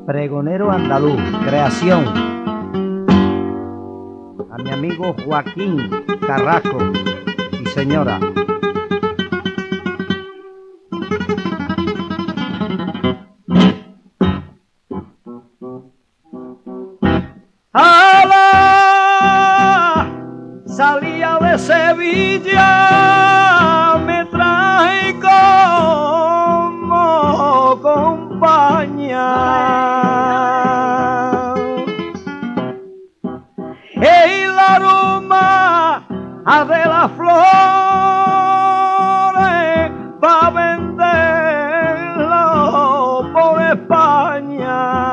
Pregonero andaluz, creación. A mi amigo Joaquín Carrasco y señora. ¡Hala! Salía de Sevilla, me traje como compañía. El aroma de las flores va a venderlo por España.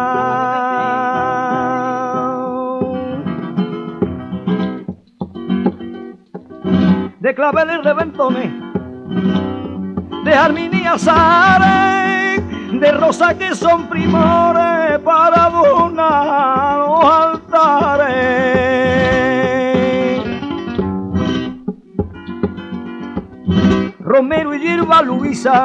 De claveles, de ventones, de arminias, de rosas que son primores para adornar los altares. Romero y hierba Luisa,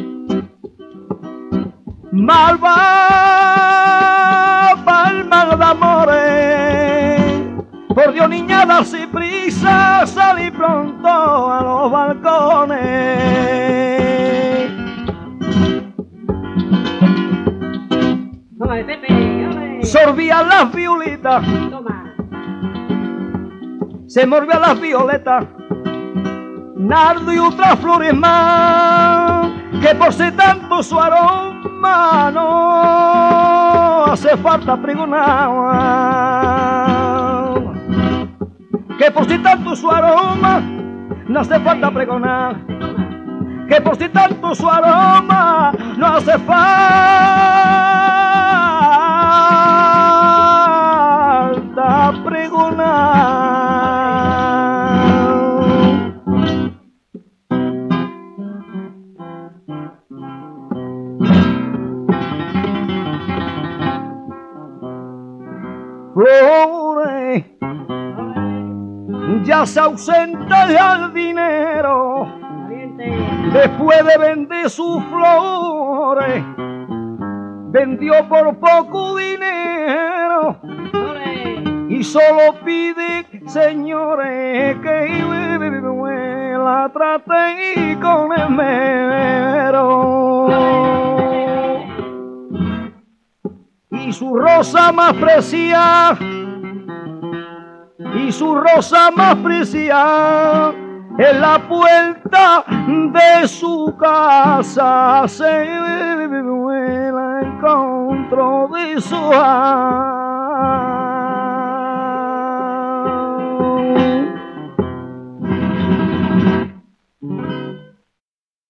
malva, palmas de amores. Por Dios, niña, darse prisa, salí pronto a los balcones. Ole, Pepe, ole. Sorbían las violetas, Toma. se morbían las violetas, nardo y otras flores más, que posee tanto su aroma, no hace falta pregonar. Que posee tanto su aroma, no hace falta pregonar. Que posee tanto su aroma, no hace falta pregonar. Flores, ya se ausenta el jardinero, Valiente. después de vender sus flores, vendió por poco dinero Ole. y solo pide, señores, que la trate con esmero. Y su rosa más preciada, y su rosa más preciada, en la puerta de su casa se la encontró de su alma.